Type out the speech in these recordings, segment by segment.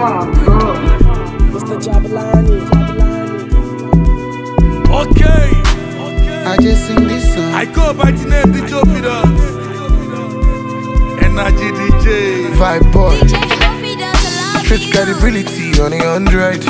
Mr. Jabalani. Okay. I just sing this song. I go by the name DJ Pidas. Energy DJ. Vibe boy. DJ Hoppy does a lot Street credibility on the 100.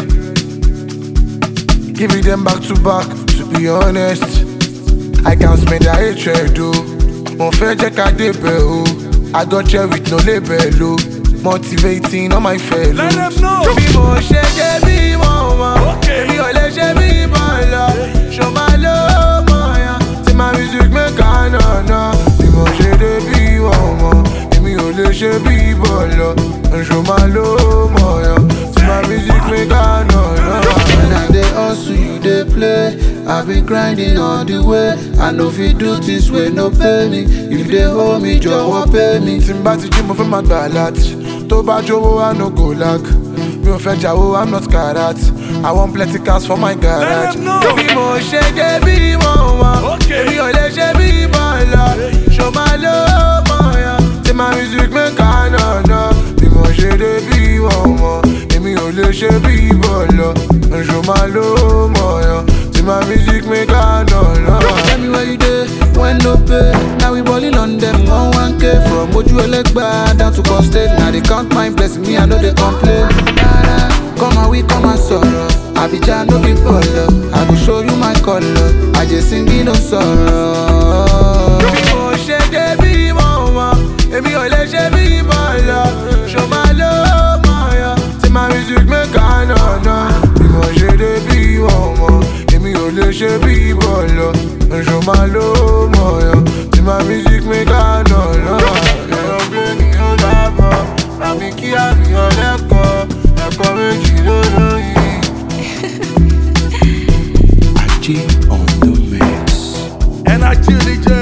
Give it them back to back, to be honest. I can't spend their hatred, though. Mon fait check a debut. I got here with no label, motivating all my fellows. Let them know. Bí mo ṣe dé bí mo mọ̀, èmi ò lè ṣe bí mo lọ. Ṣo máa ló mọ̀ yan, tí my music make a nana. Bí mo ṣe dé bí mo mọ̀, èmi ò lè ṣe bí mo lọ. Ṣo máa ló mọ̀ yan, tí my music make a nana. When I dey hustle, you dey play. I be grinding all the way. I know if you do this way, no pay me. If they hold me, jọ̀wọ́ pay me. Tí n bá ti jí mo fẹ́ máa gbà láti. Tó bá jówó, I no go lack. Mi ò fẹ́ jáwó, I'm not karat. I want plenty cars for my garage. Let them know. Bí mo ṣe dé bí mo mọ̀, èmi ò lè ṣe bí mo lọ. Ṣo máa ló mọ̀ yan, tí my music make a nana. Bí mo ṣe dé bí mo mọ̀, èmi ò lè ṣe bí mo lọ. Ṣo máa ló mọ̀ yan, tí my music make a nana. Tell me where you dey, when no pay. Now we balling on them, 1k from Oju Elegba down to Coast State. Now they count my blessing, me I know they complain. Come and we come and sorrow. Abidjan no be polo. I go show you my color. I just sing it no sorrow. Bí mo ṣe dé bí mo mọ̀, èmi ò lè ṣe bí mo lọ. Ṣo máa ló mọ̀ yan, tí my music make a nana. Bí mo ṣe dé bí mo mọ̀, èmi ò lè ṣe bí mo lọ. Ṣo máa ló mọ̀ yan, tí my music make a nana. Ẹ̀rọ gbé ní ọ̀dàbọ̀, àmì kí àmì ọ̀lẹ́kọ̀ọ́, ẹ̀kọ́ méjì ló lóyè. G on the mix. Energy DJ